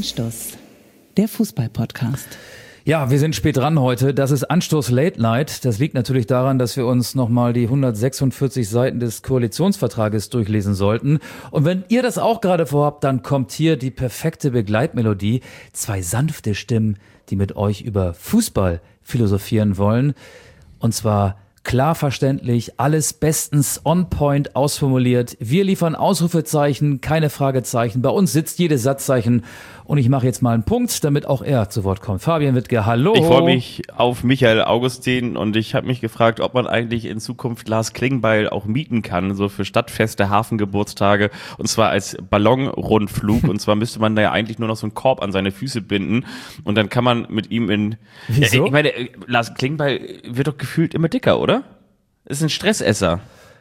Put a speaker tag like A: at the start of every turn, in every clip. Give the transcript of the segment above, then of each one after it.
A: Anstoß, der Fußball-Podcast.
B: Ja, wir sind spät dran heute. Das ist Anstoß Late Night. Das liegt natürlich daran, dass wir uns nochmal die 146 Seiten des Koalitionsvertrages durchlesen sollten. Und wenn ihr das auch gerade vorhabt, dann kommt hier die perfekte Begleitmelodie. 2 sanfte Stimmen, die mit euch über Fußball philosophieren wollen. Und zwar klar verständlich, alles bestens on point ausformuliert. Wir liefern Ausrufezeichen, keine Fragezeichen. Bei uns sitzt jedes Satzzeichen. Und ich mache jetzt mal einen Punkt, damit auch er zu Wort kommt. Fabian Wittke, hallo.
C: Ich freue mich auf Michael Augustin und ich habe mich gefragt, ob man eigentlich in Zukunft Lars Klingbeil auch mieten kann, so für Stadtfeste, Hafengeburtstage, und zwar als Ballonrundflug. Und zwar müsste man da ja eigentlich nur noch so einen Korb an seine Füße binden und dann kann man mit ihm in...
B: Wieso?
C: Ich meine, Lars Klingbeil wird doch gefühlt immer dicker, oder? Ist ein Stressesser.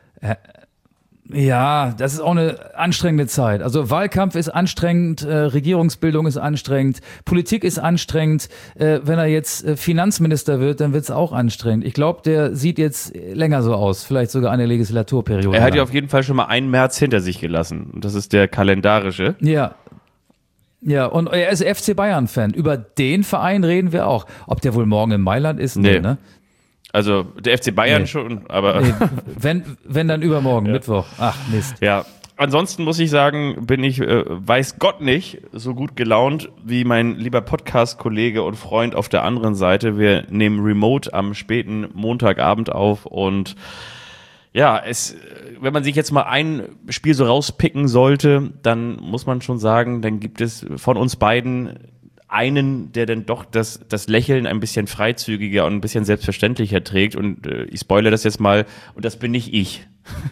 B: Ja, das ist auch eine anstrengende Zeit. Also Wahlkampf ist anstrengend, Regierungsbildung ist anstrengend, Politik ist anstrengend. Wenn er jetzt Finanzminister wird, dann wird es auch anstrengend. Ich glaube, der sieht jetzt länger so aus, vielleicht sogar eine Legislaturperiode.
C: Er hat ja auf jeden Fall schon mal einen März hinter sich gelassen. Und das ist der kalendarische.
B: Ja. Ja, und er ist FC Bayern-Fan. Über den Verein reden wir auch. Ob der wohl morgen in Mailand ist?
C: Nee.
B: Ne?
C: Also der FC Bayern schon, aber...
B: Nee, wenn dann übermorgen, ja. Mittwoch. Ach, Mist.
C: Ja, ansonsten muss ich sagen, bin ich, weiß Gott nicht, so gut gelaunt wie mein lieber Podcast-Kollege und Freund auf der anderen Seite. Wir nehmen Remote am späten Montagabend auf und ja, wenn man sich jetzt mal ein Spiel so rauspicken sollte, dann muss man schon sagen, dann gibt es von uns beiden einen, der dann doch das Lächeln ein bisschen freizügiger und ein bisschen selbstverständlicher trägt. Und ich spoilere das jetzt mal, und das bin nicht ich.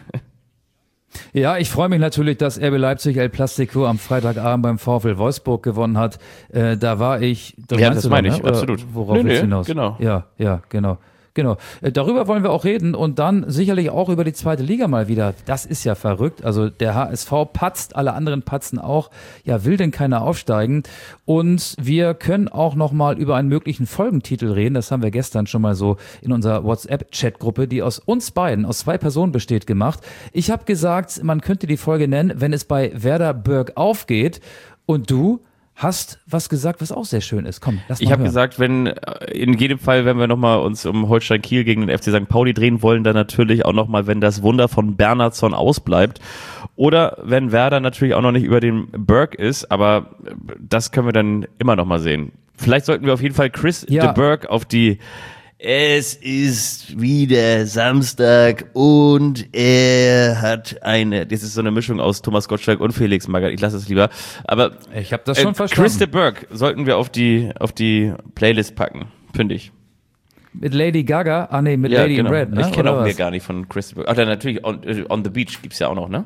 B: Ja, ich freue mich natürlich, dass RB Leipzig El Plastico am Freitagabend beim VfL Wolfsburg gewonnen hat. Da war ich...
C: Das meine ich, absolut.
B: Worauf willst du hinaus?
C: Genau.
B: Ja, genau. Genau, darüber wollen wir auch reden und dann sicherlich auch über die zweite Liga mal wieder. Das ist ja verrückt. Also der HSV patzt, alle anderen patzen auch. Ja, will denn keiner aufsteigen? Und wir können auch noch mal über einen möglichen Folgentitel reden. Das haben wir gestern schon mal so in unserer WhatsApp-Chat-Gruppe, die aus uns beiden, aus 2 Personen besteht, gemacht. Ich habe gesagt, man könnte die Folge nennen, wenn es bei Werder bergauf geht. Und du hast was gesagt, was auch sehr schön ist. Komm, lass mal
C: Ich habe
B: hören.
C: gesagt, in jedem Fall, wenn wir nochmal uns um Holstein Kiel gegen den FC St. Pauli drehen wollen, dann natürlich auch nochmal, wenn das Wunder von Bernhardsson ausbleibt. Oder wenn Werder natürlich auch noch nicht über den Berg ist, aber das können wir dann immer noch mal sehen. Vielleicht sollten wir auf jeden Fall Chris de Burgh auf die... Es ist wieder Samstag und er hat das ist so eine Mischung aus Thomas Gottschalk und Felix Magath, ich lasse es lieber, aber
B: ich habe das schon verstanden.
C: Chris de Burgh sollten wir auf die Playlist packen, finde ich.
B: Mit Lady Gaga? Mit Lady in Red, ne?
C: Ich kenne auch mehr gar nicht von Chris de Burgh. Ach, dann natürlich on the Beach gibt's ja auch noch, ne?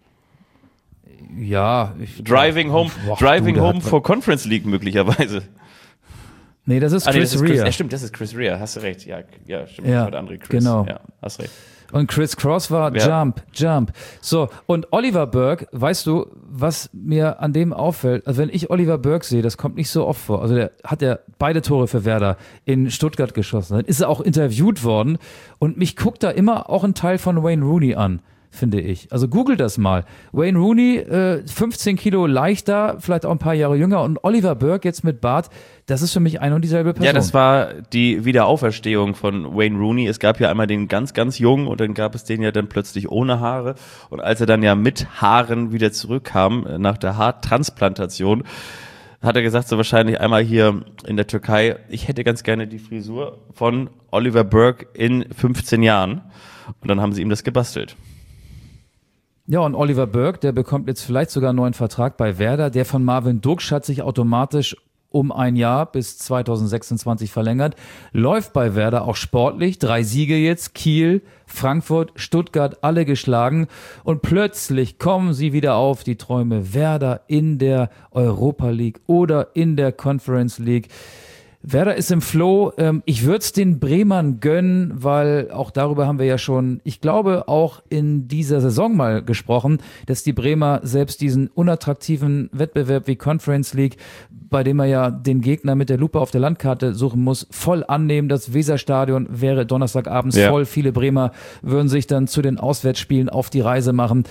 B: Ja.
C: Driving Home for Conference League möglicherweise.
B: Nee, das ist Chris Rea.
C: Stimmt, das ist Chris Rea, hast du recht. Ja, stimmt,
B: ja,
C: das war der andere Chris.
B: Genau.
C: Ja, hast recht.
B: Und Chris Cross war Jump. So, und Oliver Burke, weißt du, was mir an dem auffällt? Also wenn ich Oliver Burke sehe, das kommt nicht so oft vor. Also der hat ja beide Tore für Werder in Stuttgart geschossen. Dann ist er auch interviewt worden und mich guckt da immer auch ein Teil von Wayne Rooney an, finde ich. Also google das mal. Wayne Rooney, 15 Kilo leichter, vielleicht auch ein paar Jahre jünger, und Oliver Burke jetzt mit Bart, das ist für mich ein und dieselbe Person.
C: Ja, das war die Wiederauferstehung von Wayne Rooney. Es gab ja einmal den ganz, ganz jungen und dann gab es den ja dann plötzlich ohne Haare. Und als er dann ja mit Haaren wieder zurückkam, nach der Haartransplantation, hat er gesagt, so wahrscheinlich einmal hier in der Türkei, ich hätte ganz gerne die Frisur von Oliver Burke in 15 Jahren. Und dann haben sie ihm das gebastelt.
B: Ja, und Oliver Burke, der bekommt jetzt vielleicht sogar einen neuen Vertrag bei Werder. Der von Marvin Duksch hat sich automatisch um ein Jahr bis 2026 verlängert. Läuft bei Werder auch sportlich. 3 Siege jetzt, Kiel, Frankfurt, Stuttgart, alle geschlagen. Und plötzlich kommen sie wieder auf, die Träume. Werder in der Europa League oder in der Conference League. Werder ist im Flow. Ich würde es den Bremern gönnen, weil auch darüber haben wir ja schon, ich glaube, auch in dieser Saison mal gesprochen, dass die Bremer selbst diesen unattraktiven Wettbewerb wie Conference League, bei dem er ja den Gegner mit der Lupe auf der Landkarte suchen muss, voll annehmen. Das Weserstadion wäre donnerstagabends voll. Viele Bremer würden sich dann zu den Auswärtsspielen auf die Reise machen.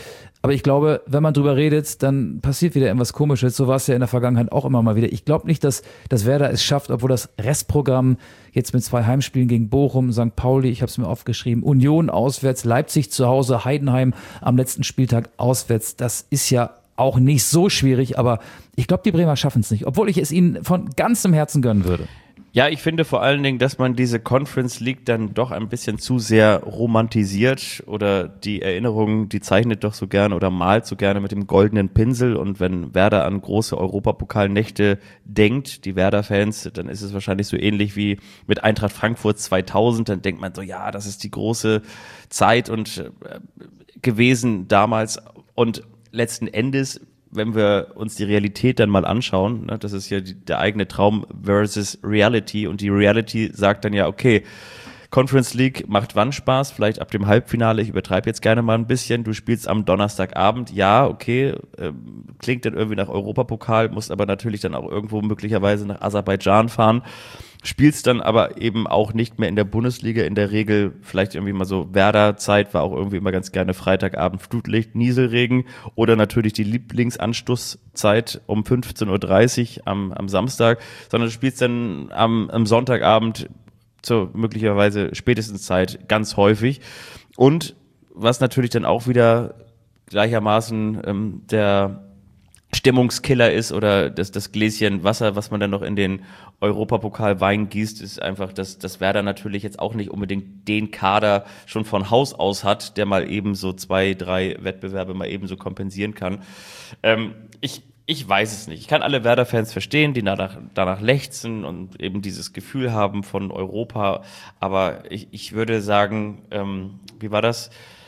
B: Aber ich glaube, wenn man drüber redet, dann passiert wieder irgendwas Komisches. So war es ja in der Vergangenheit auch immer mal wieder. Ich glaube nicht, dass Werder es schafft, obwohl das Restprogramm jetzt mit 2 Heimspielen gegen Bochum, St. Pauli, ich habe es mir aufgeschrieben, Union auswärts, Leipzig zu Hause, Heidenheim am letzten Spieltag auswärts. Das ist ja auch nicht so schwierig, aber ich glaube, die Bremer schaffen es nicht, obwohl ich es ihnen von ganzem Herzen gönnen würde.
C: Ja, ich finde vor allen Dingen, dass man diese Conference League dann doch ein bisschen zu sehr romantisiert oder die Erinnerung, die zeichnet doch so gerne oder malt so gerne mit dem goldenen Pinsel und wenn Werder an große Europapokalnächte denkt, die Werder-Fans, dann ist es wahrscheinlich so ähnlich wie mit Eintracht Frankfurt 2000, dann denkt man so, ja, das ist die große Zeit und gewesen damals und letzten Endes, wenn wir uns die Realität dann mal anschauen, ne, das ist ja der eigene Traum versus Reality und die Reality sagt dann ja, okay, Conference League macht wann Spaß? Vielleicht ab dem Halbfinale, ich übertreibe jetzt gerne mal ein bisschen, du spielst am Donnerstagabend, ja, okay, klingt dann irgendwie nach Europapokal, musst aber natürlich dann auch irgendwo möglicherweise nach Aserbaidschan fahren, spielst dann aber eben auch nicht mehr in der Bundesliga, in der Regel vielleicht irgendwie mal so Werder-Zeit, war auch irgendwie immer ganz gerne Freitagabend Flutlicht, Nieselregen oder natürlich die Lieblingsanstoßzeit um 15:30 Uhr am Samstag, sondern du spielst dann am Sonntagabend zur möglicherweise spätestens Zeit ganz häufig und was natürlich dann auch wieder gleichermaßen der Stimmungskiller ist oder das Gläschen Wasser, was man dann noch in den Europapokal-Wein gießt, ist einfach, dass Werder natürlich jetzt auch nicht unbedingt den Kader schon von Haus aus hat, der mal eben so 2, 3 Wettbewerbe mal eben so kompensieren kann. Ich weiß es nicht. Ich kann alle Werder-Fans verstehen, die danach lechzen und eben dieses Gefühl haben von Europa. Aber ich würde sagen, wie war das?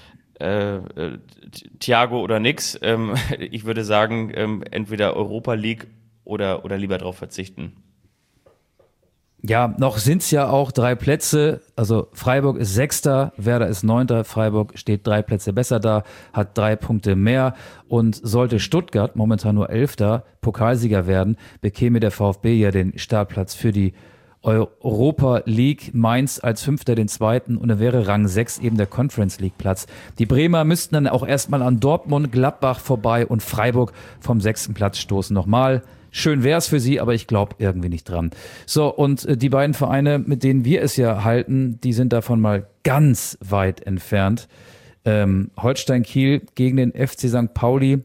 C: Thiago oder nix. Ich würde sagen, entweder Europa League oder lieber drauf verzichten.
B: Ja, noch sind es ja auch 3 Plätze. Also Freiburg ist 6., Werder ist 9., Freiburg steht 3 Plätze besser da, hat 3 Punkte mehr. Und sollte Stuttgart, momentan nur 11., Pokalsieger werden, bekäme der VfB ja den Startplatz für die Europa League, Mainz als 5. den 2. und dann wäre Rang 6 eben der Conference League Platz. Die Bremer müssten dann auch erstmal an Dortmund, Gladbach vorbei und Freiburg vom 6. Platz stoßen. Nochmal, schön wär's für sie, aber ich glaube irgendwie nicht dran. So, und die beiden Vereine, mit denen wir es ja halten, die sind davon mal ganz weit entfernt. Holstein Kiel gegen den FC St. Pauli.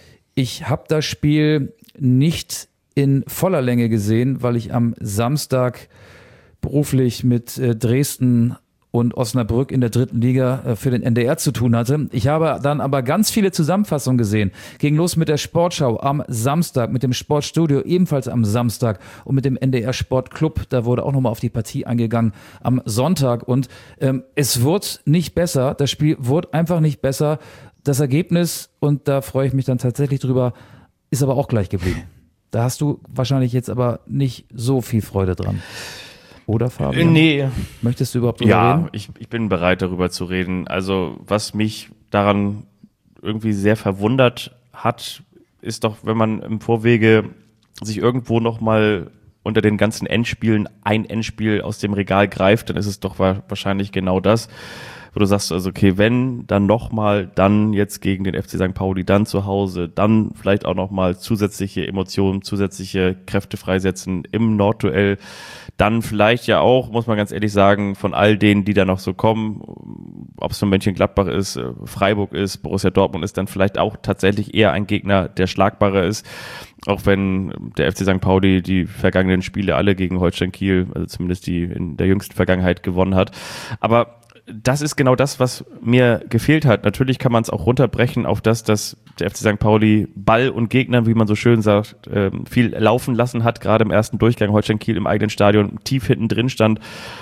B: Ich habe das Spiel nicht in voller Länge gesehen, weil ich am Samstag beruflich mit Dresden und Osnabrück in der 3. Liga für den NDR zu tun hatte. Ich habe dann aber ganz viele Zusammenfassungen gesehen. Ging los mit der Sportschau am Samstag, mit dem Sportstudio ebenfalls am Samstag und mit dem NDR Sportclub. Da wurde auch nochmal auf die Partie eingegangen am Sonntag. Und es wurde nicht besser. Das Spiel wurde einfach nicht besser. Das Ergebnis, und da freue ich mich dann tatsächlich drüber, ist aber auch gleich geblieben. Da hast du wahrscheinlich jetzt aber nicht so viel Freude dran. Oder, Fabian?
C: Nee.
B: Möchtest du überhaupt drüber reden?
C: Ja, ich bin bereit, darüber zu reden. Also, was mich daran irgendwie sehr verwundert hat, ist doch, wenn man im Vorwege sich irgendwo nochmal unter den ganzen Endspielen ein Endspiel aus dem Regal greift, dann ist es doch wahrscheinlich genau das, wo du sagst, also okay, wenn, dann nochmal, dann jetzt gegen den FC St. Pauli, dann zu Hause, dann vielleicht auch nochmal zusätzliche Emotionen, zusätzliche Kräfte freisetzen im Nordduell, dann vielleicht ja auch, muss man ganz ehrlich sagen, von all denen, die da noch so kommen, ob es von Mönchengladbach ist, Freiburg ist, Borussia Dortmund ist, dann vielleicht auch tatsächlich eher ein Gegner, der schlagbarer ist, auch wenn der FC St. Pauli die vergangenen Spiele alle gegen Holstein Kiel, also zumindest die in der jüngsten Vergangenheit gewonnen hat, aber das ist genau das, was mir gefehlt hat. Natürlich kann man es auch runterbrechen auf das, dass der FC St. Pauli Ball und Gegner, wie man so schön sagt, viel laufen lassen hat, gerade im ersten Durchgang. Holstein Kiel im eigenen Stadion tief hinten drin stand.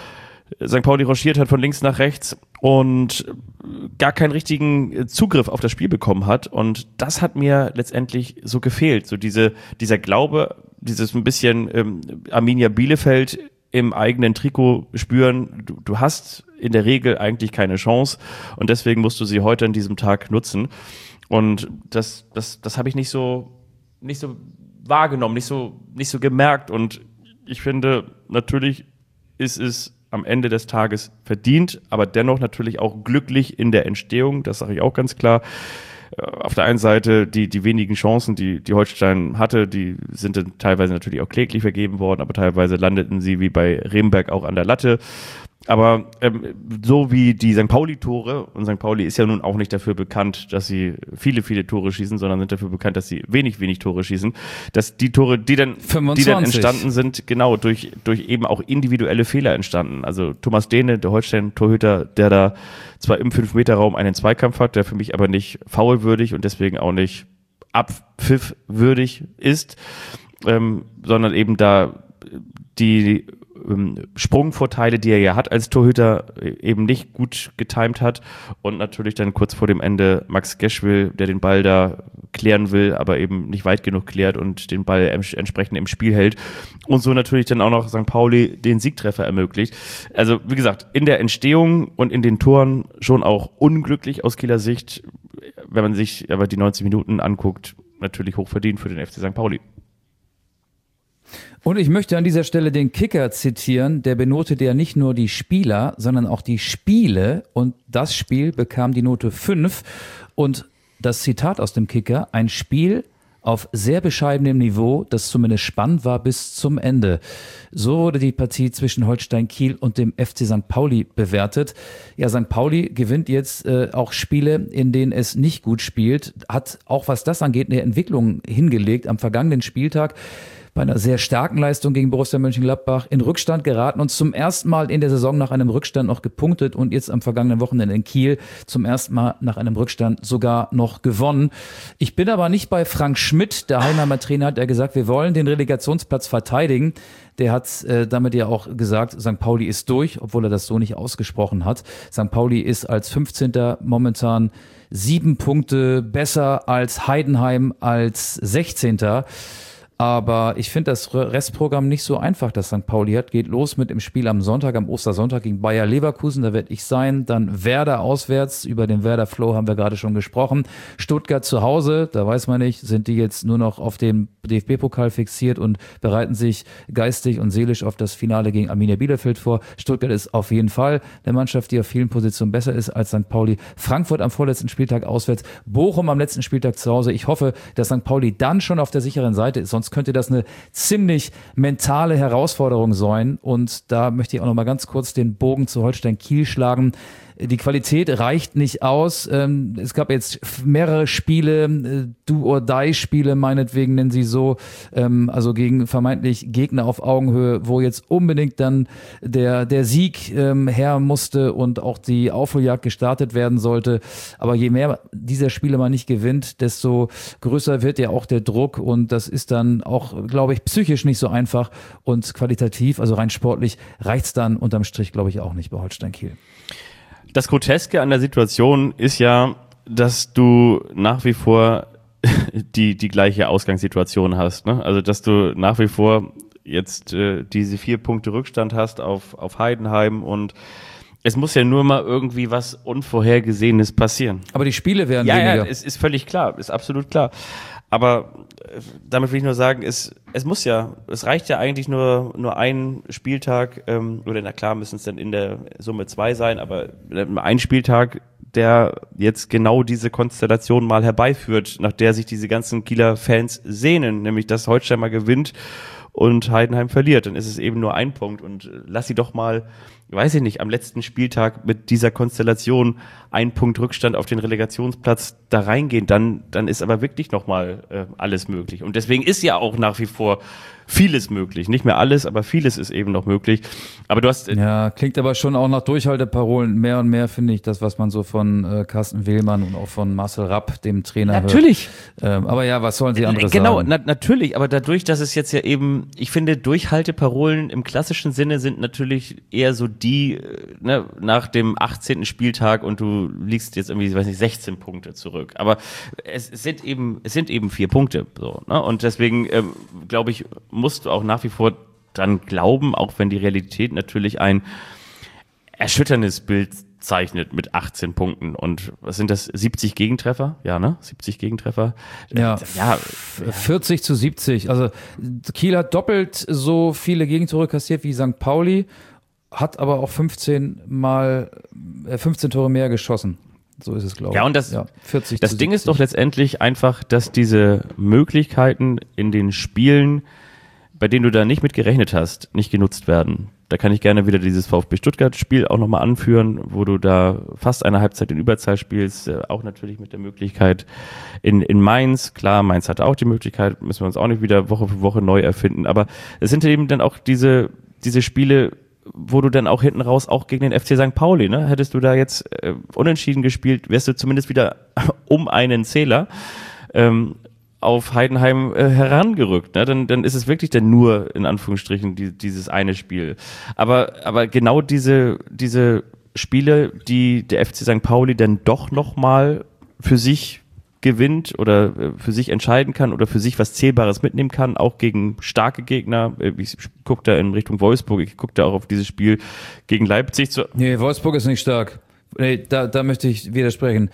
C: St. Pauli rochiert hat von links nach rechts und gar keinen richtigen Zugriff auf das Spiel bekommen hat. Und das hat mir letztendlich so gefehlt. So dieser Glaube, dieses ein bisschen Arminia Bielefeld im eigenen Trikot spüren, du hast in der Regel eigentlich keine Chance und deswegen musst du sie heute an diesem Tag nutzen. Und das habe ich nicht so wahrgenommen, nicht so gemerkt. Und ich finde, natürlich ist es am Ende des Tages verdient, aber dennoch natürlich auch glücklich in der Entstehung, das sage ich auch ganz klar. auf der einen Seite die wenigen Chancen, die Holstein hatte, die sind dann teilweise natürlich auch kläglich vergeben worden, aber teilweise landeten sie wie bei Remberg auch an der Latte. Aber so wie die St. Pauli-Tore, und St. Pauli ist ja nun auch nicht dafür bekannt, dass sie viele Tore schießen, sondern sind dafür bekannt, dass sie wenig Tore schießen, dass die Tore, die dann entstanden sind, genau, durch eben auch individuelle Fehler entstanden. Also Thomas Dehne, der Holstein-Torhüter, der da zwar im 5-Meter-Raum einen Zweikampf hat, der für mich aber nicht foulwürdig und deswegen auch nicht abpfiffwürdig ist, sondern eben da die Sprungvorteile, die er ja hat als Torhüter, eben nicht gut getimt hat und natürlich dann kurz vor dem Ende Max Geschwil, der den Ball da klären will, aber eben nicht weit genug klärt und den Ball entsprechend im Spiel hält und so natürlich dann auch noch St. Pauli den Siegtreffer ermöglicht. Also wie gesagt, in der Entstehung und in den Toren schon auch unglücklich aus Kieler Sicht, wenn man sich aber die 90 Minuten anguckt, natürlich hochverdient für den FC St. Pauli.
B: Und ich möchte an dieser Stelle den Kicker zitieren, der benotet ja nicht nur die Spieler, sondern auch die Spiele und das Spiel bekam die Note 5 und das Zitat aus dem Kicker, ein Spiel auf sehr bescheidenem Niveau, das zumindest spannend war bis zum Ende. So wurde die Partie zwischen Holstein Kiel und dem FC St. Pauli bewertet. Ja, St. Pauli gewinnt jetzt auch Spiele, in denen es nicht gut spielt, hat auch was das angeht eine Entwicklung hingelegt am vergangenen Spieltag. Bei einer sehr starken Leistung gegen Borussia Mönchengladbach in Rückstand geraten und zum ersten Mal in der Saison nach einem Rückstand noch gepunktet und jetzt am vergangenen Wochenende in Kiel zum ersten Mal nach einem Rückstand sogar noch gewonnen. Ich bin aber nicht bei Frank Schmidt, der Heidenheimer Trainer, hat gesagt, wir wollen den Relegationsplatz verteidigen. Der hat damit ja auch gesagt, St. Pauli ist durch, obwohl er das so nicht ausgesprochen hat. St. Pauli ist als 15. momentan 7 Punkte besser als Heidenheim als 16. Aber ich finde das Restprogramm nicht so einfach, das St. Pauli hat. Geht los mit dem Spiel am Sonntag, am Ostersonntag gegen Bayer Leverkusen, da werde ich sein. Dann Werder auswärts, über den Werder-Flow haben wir gerade schon gesprochen. Stuttgart zu Hause, da weiß man nicht, sind die jetzt nur noch auf den DFB-Pokal fixiert und bereiten sich geistig und seelisch auf das Finale gegen Arminia Bielefeld vor. Stuttgart ist auf jeden Fall eine Mannschaft, die auf vielen Positionen besser ist als St. Pauli. Frankfurt am vorletzten Spieltag auswärts, Bochum am letzten Spieltag zu Hause. Ich hoffe, dass St. Pauli dann schon auf der sicheren Seite ist, sonst könnte das eine ziemlich mentale Herausforderung sein. Und da möchte ich auch noch mal ganz kurz den Bogen zu Holstein Kiel schlagen. Die Qualität reicht nicht aus. Es gab jetzt mehrere Spiele, Do-or-Die-Spiele meinetwegen nennen sie so, also gegen vermeintlich Gegner auf Augenhöhe, wo jetzt unbedingt dann der Sieg her musste und auch die Aufholjagd gestartet werden sollte. Aber je mehr dieser Spiele man nicht gewinnt, desto größer wird ja auch der Druck und das ist dann auch, glaube ich, psychisch nicht so einfach und qualitativ, also rein sportlich, reicht's dann unterm Strich, glaube ich, auch nicht bei Holstein Kiel.
C: Das Groteske an der Situation ist ja, dass du nach wie vor die gleiche Ausgangssituation hast, ne? Also, dass du nach wie vor jetzt diese 4 Punkte Rückstand hast auf Heidenheim und es muss ja nur mal irgendwie was Unvorhergesehenes passieren.
B: Aber die Spiele werden weniger.
C: Ja, es ist völlig klar, ist absolut klar. Aber damit will ich nur sagen, es reicht ja eigentlich nur ein Spieltag, oder na klar müssen es dann in der Summe 2 sein, aber ein Spieltag, der jetzt genau diese Konstellation mal herbeiführt, nach der sich diese ganzen Kieler Fans sehnen, nämlich dass Holstein mal gewinnt und Heidenheim verliert. Dann ist es eben nur ein Punkt und lass sie doch mal, weiß ich nicht, am letzten Spieltag mit dieser Konstellation 1 Punkt Rückstand auf den Relegationsplatz da reingehen, dann ist aber wirklich nochmal alles möglich. Und deswegen ist ja auch nach wie vor vieles möglich. Nicht mehr alles, aber vieles ist eben noch möglich. Aber du hast...
B: Ja, klingt aber schon auch nach Durchhalteparolen. Mehr und mehr finde ich das, was man so von Carsten Willmann und auch von Marcel Rapp, dem Trainer,
C: natürlich
B: hört. Aber ja, was sollen sie anderes
C: genau,
B: sagen?
C: Natürlich, aber dadurch, dass es jetzt ja eben, ich finde, Durchhalteparolen im klassischen Sinne sind natürlich eher so die, ne, nach dem 18. Spieltag und du liegst jetzt irgendwie, weiß nicht, 16 Punkte zurück. Aber es sind eben 4 Punkte, so, ne? Und deswegen, glaube ich, musst du auch nach wie vor dran glauben, auch wenn die Realität natürlich ein erschütterndes Bild zeichnet mit 18 Punkten. Und was sind das? 70 Gegentreffer? Ja, ne? 70 Gegentreffer.
B: Ja, 40-70. Also Kiel hat doppelt so viele Gegentore kassiert wie St. Pauli, hat aber auch 15 Tore mehr geschossen. So ist es, glaube ich.
C: Ja, und das
B: 40
C: Das
B: zu
C: Ding
B: 70.
C: ist doch letztendlich einfach, dass diese Möglichkeiten in den Spielen, bei denen du da nicht mit gerechnet hast, nicht genutzt werden. Da kann ich gerne wieder dieses VfB Stuttgart-Spiel auch nochmal anführen, wo du da fast eine Halbzeit in Überzahl spielst, auch natürlich mit der Möglichkeit in Mainz. Klar, Mainz hatte auch die Möglichkeit, müssen wir uns auch nicht wieder Woche für Woche neu erfinden, aber es sind eben dann auch diese Spiele, wo du dann auch hinten raus auch gegen den FC St. Pauli, ne? Hättest du da jetzt unentschieden gespielt, wärst du zumindest wieder um einen Zähler auf Heidenheim herangerückt. Ne? Dann ist es wirklich dann nur, in Anführungsstrichen, dieses eine Spiel. Aber genau diese Spiele, die der FC St. Pauli dann doch nochmal für sich gewinnt oder für sich entscheiden kann oder für sich was Zählbares mitnehmen kann, auch gegen starke Gegner. Ich gucke da in Richtung Wolfsburg, ich gucke da auch auf dieses Spiel gegen Leipzig.
B: Nee, Wolfsburg ist nicht stark. Nee, da möchte ich widersprechen.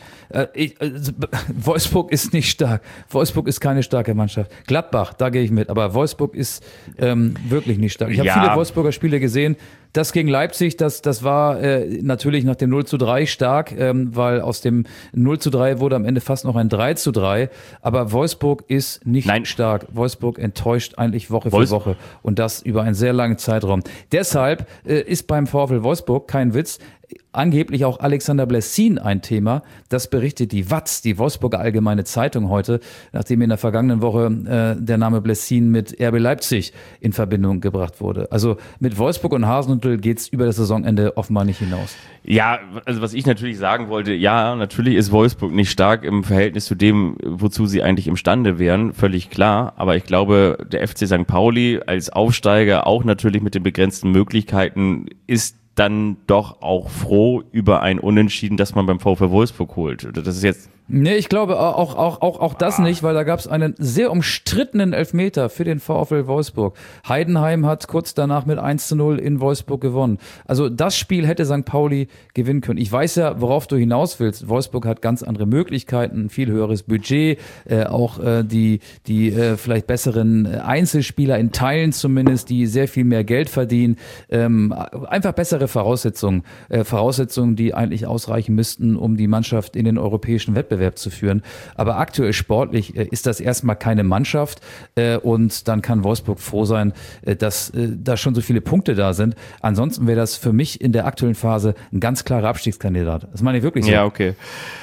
B: Wolfsburg ist nicht stark. Wolfsburg ist keine starke Mannschaft. Gladbach, da gehe ich mit. Aber Wolfsburg ist wirklich nicht stark. Ich habe viele Wolfsburger Spiele gesehen. Das gegen Leipzig, das war natürlich nach dem 0:3 stark, weil aus dem 0:3 wurde am Ende fast noch ein 3:3. Aber Wolfsburg ist nicht stark. Wolfsburg enttäuscht eigentlich Woche für Woche. Und das über einen sehr langen Zeitraum. Deshalb ist beim VfL Wolfsburg, kein Witz, angeblich auch Alexander Blessin ein Thema. Das berichtet die WAZ, die Wolfsburger Allgemeine Zeitung heute, nachdem in der vergangenen Woche der Name Blessin mit RB Leipzig in Verbindung gebracht wurde. Also mit Wolfsburg und Hasenhüttl geht's über das Saisonende offenbar nicht hinaus.
C: Ja, also was ich natürlich sagen wollte, ja, natürlich ist Wolfsburg nicht stark im Verhältnis zu dem, wozu sie eigentlich imstande wären, völlig klar. Aber ich glaube, der FC St. Pauli als Aufsteiger, auch natürlich mit den begrenzten Möglichkeiten, ist dann doch auch froh über ein Unentschieden, das man beim VfL Wolfsburg holt. Das ist jetzt...
B: Nee, ich glaube auch das nicht, weil da gab es einen sehr umstrittenen Elfmeter für den VfL Wolfsburg. Heidenheim hat kurz danach mit 1:0 in Wolfsburg gewonnen. Also das Spiel hätte St. Pauli gewinnen können. Ich weiß ja, worauf du hinaus willst. Wolfsburg hat ganz andere Möglichkeiten, ein viel höheres Budget, auch die vielleicht besseren Einzelspieler in Teilen zumindest, die sehr viel mehr Geld verdienen. Einfach bessere Voraussetzungen, die eigentlich ausreichen müssten, um die Mannschaft in den europäischen Wettbewerb zu führen. Aber aktuell sportlich ist das erstmal keine Mannschaft und dann kann Wolfsburg froh sein, dass da schon so viele Punkte da sind. Ansonsten wäre das für mich in der aktuellen Phase ein ganz klarer Abstiegskandidat. Das meine ich wirklich so.
C: Ja, okay.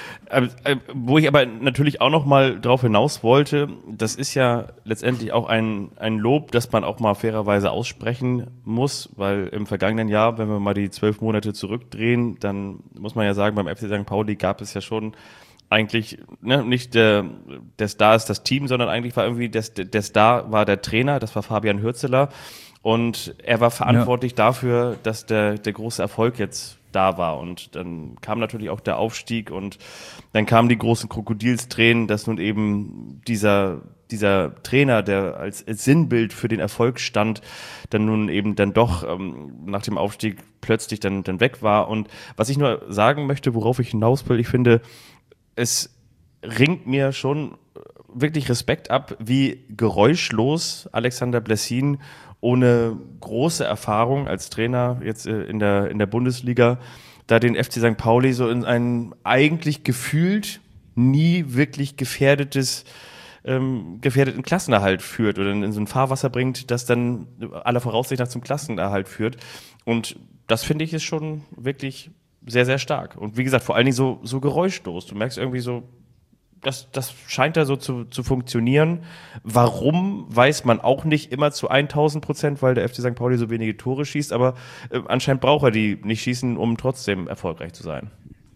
C: Wo ich aber natürlich auch noch mal drauf hinaus wollte, das ist ja letztendlich auch ein Lob, das man auch mal fairerweise aussprechen muss, weil im vergangenen Jahr, wenn wir mal die 12 Monate zurückdrehen, dann muss man ja sagen, beim FC St. Pauli gab es ja schon eigentlich nicht der Star ist das Team, sondern eigentlich war irgendwie der Star war der Trainer, das war Fabian Hürzeler und er war verantwortlich dafür, dass der große Erfolg jetzt da war und dann kam natürlich auch der Aufstieg und dann kamen die großen Krokodilstränen, dass nun eben dieser Trainer, der als Sinnbild für den Erfolg stand, dann nun eben dann doch nach dem Aufstieg plötzlich dann weg war. Und was ich nur sagen möchte, worauf ich hinaus will, ich finde, es ringt mir schon wirklich Respekt ab, wie geräuschlos Alexander Blessin ohne große Erfahrung als Trainer jetzt in der Bundesliga da den FC St. Pauli so in einen eigentlich gefühlt nie wirklich gefährdeten Klassenerhalt führt oder in so ein Fahrwasser bringt, das dann aller Voraussicht nach zum Klassenerhalt führt. Und das finde ich ist schon wirklich sehr, sehr stark. Und wie gesagt, vor allen Dingen so geräuschlos. Du merkst irgendwie so, das scheint da so zu funktionieren. Warum, weiß man auch nicht immer zu 1000%, weil der FC St. Pauli so wenige Tore schießt, aber anscheinend braucht er die nicht schießen, um trotzdem erfolgreich zu sein.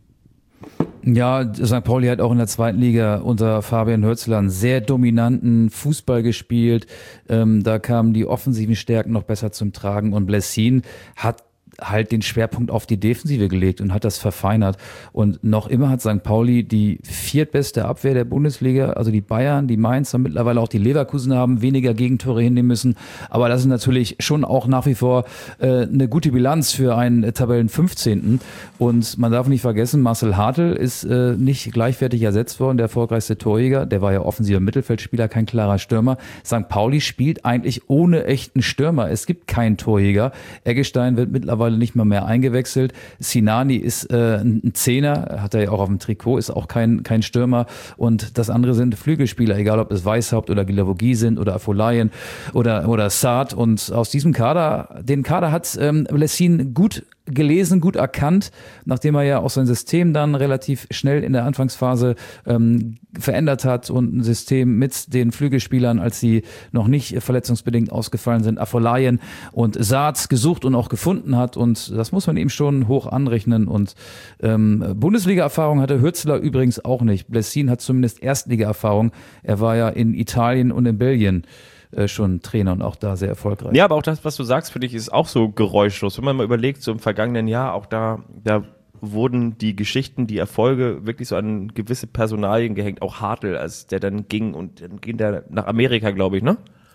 B: Ja, St. Pauli hat auch in der zweiten Liga unter Fabian Hürzeler einen sehr dominanten Fußball gespielt. Da kamen die offensiven Stärken noch besser zum Tragen und Blessin hat halt den Schwerpunkt auf die Defensive gelegt und hat das verfeinert. Und noch immer hat St. Pauli die viertbeste Abwehr der Bundesliga, also die Bayern, die Mainzer, mittlerweile auch die Leverkusen haben weniger Gegentore hinnehmen müssen. Aber das ist natürlich schon auch nach wie vor eine gute Bilanz für einen Tabellen 15. Und man darf nicht vergessen, Marcel Hartl ist nicht gleichwertig ersetzt worden, der erfolgreichste Torjäger. Der war ja offensiver Mittelfeldspieler, kein klarer Stürmer. St. Pauli spielt eigentlich ohne echten Stürmer. Es gibt keinen Torjäger. Eggestein wird mittlerweile mittlerweile nicht mal mehr eingewechselt. Sinani ist ein Zehner, hat er ja auch auf dem Trikot, ist auch kein Stürmer. Und das andere sind Flügelspieler, egal ob es Weishaupt oder Guilavogui sind oder Afolayan oder Saad. Und aus diesem den Kader hat Blessin gut gelesen, gut erkannt, nachdem er ja auch sein System dann relativ schnell in der Anfangsphase verändert hat und ein System mit den Flügelspielern, als sie noch nicht verletzungsbedingt ausgefallen sind, Afolayan und Saad gesucht und auch gefunden hat, und das muss man ihm schon hoch anrechnen. Und Bundesliga-Erfahrung hatte Hürzler übrigens auch nicht. Blessin hat zumindest Erstliga-Erfahrung. Er war ja in Italien und in Belgien schon Trainer und auch da sehr erfolgreich.
C: Ja, aber auch das, was du sagst, finde ich, ist auch so geräuschlos. Wenn man mal überlegt, so im vergangenen Jahr, auch da wurden die Geschichten, die Erfolge wirklich so an gewisse Personalien gehängt. Auch Hartl, als der dann ging, und dann ging der nach Amerika, glaube ich, ne?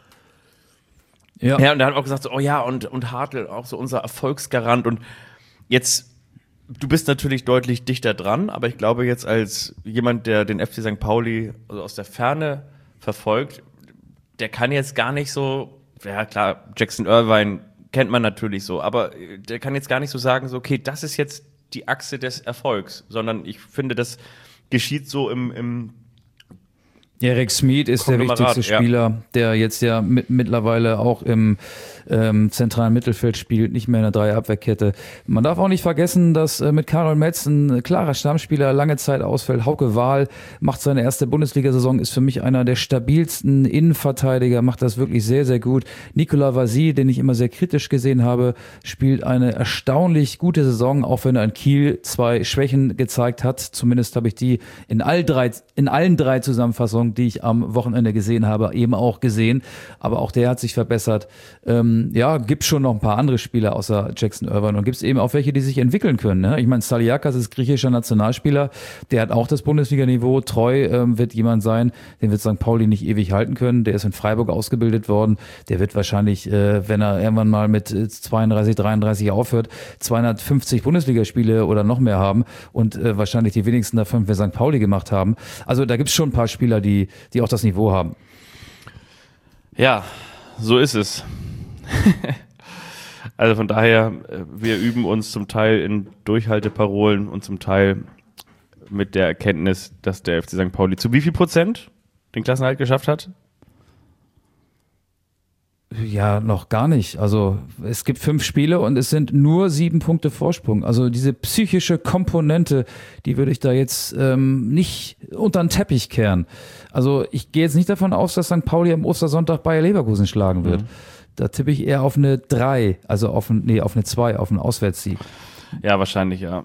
C: Ja, und da hat auch gesagt, so, oh ja, und Hartl, auch so unser Erfolgsgarant. Und jetzt, du bist natürlich deutlich dichter dran, aber ich glaube jetzt als jemand, der den FC St. Pauli also aus der Ferne verfolgt, der kann jetzt gar nicht so, ja klar, Jackson Irvine kennt man natürlich so, aber der kann jetzt gar nicht so sagen, so okay, das ist jetzt die Achse des Erfolgs, sondern ich finde, das geschieht so im
B: Erik Smith ist der wichtigste Spieler, der jetzt ja mittlerweile auch im zentralen Mittelfeld spielt, nicht mehr in der Dreierabwehrkette. Man darf auch nicht vergessen, dass mit Karol Metz ein klarer Stammspieler lange Zeit ausfällt. Hauke Wahl macht seine erste Bundesliga-Saison, ist für mich einer der stabilsten Innenverteidiger, macht das wirklich sehr, sehr gut. Nicolas Vasy, den ich immer sehr kritisch gesehen habe, spielt eine erstaunlich gute Saison, auch wenn er in Kiel 2 Schwächen gezeigt hat. Zumindest habe ich die in allen drei Zusammenfassungen, die ich am Wochenende gesehen habe, eben auch gesehen. Aber auch der hat sich verbessert. Gibt schon noch ein paar andere Spieler außer Jackson Irvine, und gibt es eben auch welche, die sich entwickeln können. Ne? Ich meine, Saliakas ist griechischer Nationalspieler, der hat auch das Bundesliga-Niveau. Treu wird jemand sein, den wird St. Pauli nicht ewig halten können. Der ist in Freiburg ausgebildet worden. Der wird wahrscheinlich, wenn er irgendwann mal mit 32, 33 aufhört, 250 Bundesligaspiele oder noch mehr haben, und wahrscheinlich die wenigsten davon für St. Pauli gemacht haben. Also da gibt es schon ein paar Spieler, die auch das Niveau haben.
C: Ja, so ist es. Also von daher, wir üben uns zum Teil in Durchhalteparolen und zum Teil mit der Erkenntnis, dass der FC St. Pauli zu wie viel Prozent den Klassenerhalt geschafft hat?
B: Ja, noch gar nicht. Also es gibt 5 Spiele und es sind nur 7 Punkte Vorsprung. Also diese psychische Komponente, die würde ich da jetzt nicht unter den Teppich kehren. Also ich gehe jetzt nicht davon aus, dass St. Pauli am Ostersonntag Bayer Leverkusen schlagen wird. Da tippe ich eher auf eine 3, also auf eine 2, auf einen Auswärtssieg.
C: Ja, wahrscheinlich, ja.